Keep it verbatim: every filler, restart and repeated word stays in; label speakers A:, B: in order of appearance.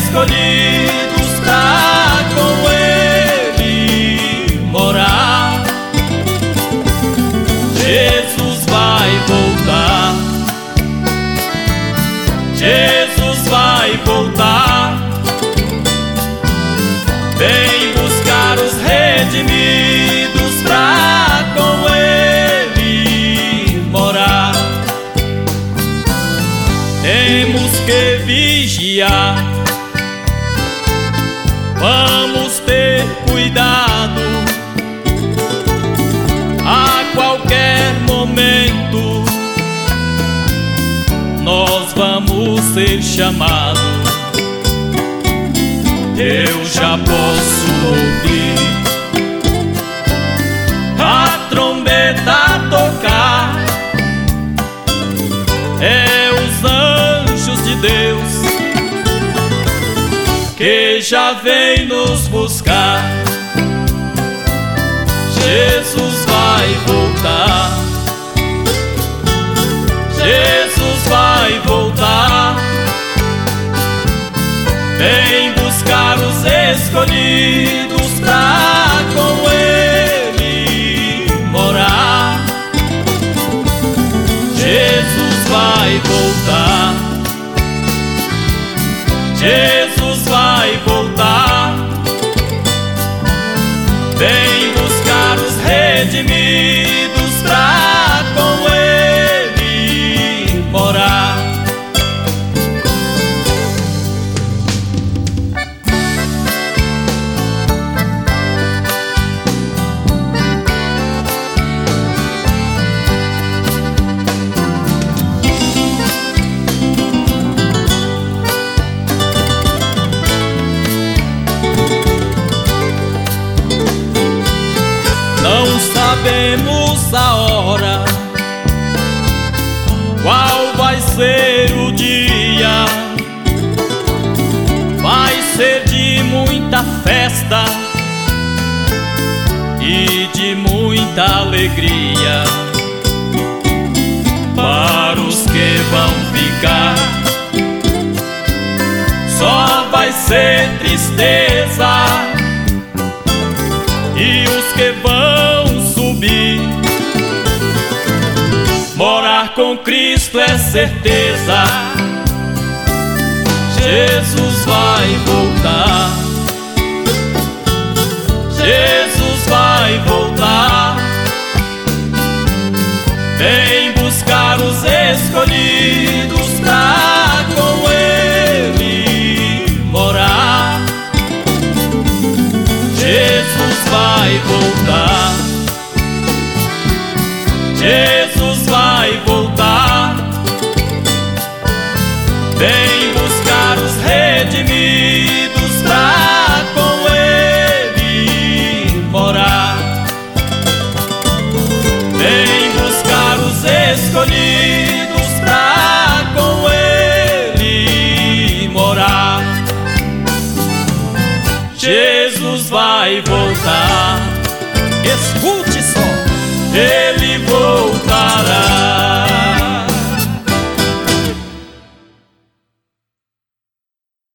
A: escolhidos pra com Ele morar. Jesus vai voltar, Jesus vai voltar. Vem buscar os redimidos pra com Ele morar. Temos que vigiar, vamos ter cuidado. A qualquer momento nós vamos ser chamados. Eu já posso ouvir a trombeta tocar. É os anjos de Deus que já vem nos buscar. Jesus vai voltar, Jesus vai voltar. Vem buscar os escolhidos pra com Ele morar. Jesus vai voltar, Jesus vai voltar. Vem buscar os redimidos pra com Ele morar. Não sabemos a hora, qual vai ser o dia. Vai ser de muita festa e de muita alegria. Para os que vão ficar, só vai ser tristeza. E os que vão subir, morar com Cristo é certeza. Jesus vai voltar, Jesus vai voltar. Vem buscar os escolhidos pra com Ele morar. Jesus vai voltar, Jesus vai voltar. Vem buscar os redimidos pra com Ele morar. Vem buscar os escolhidos pra com Ele morar. Jesus vai voltar, escute só, Ele voltará.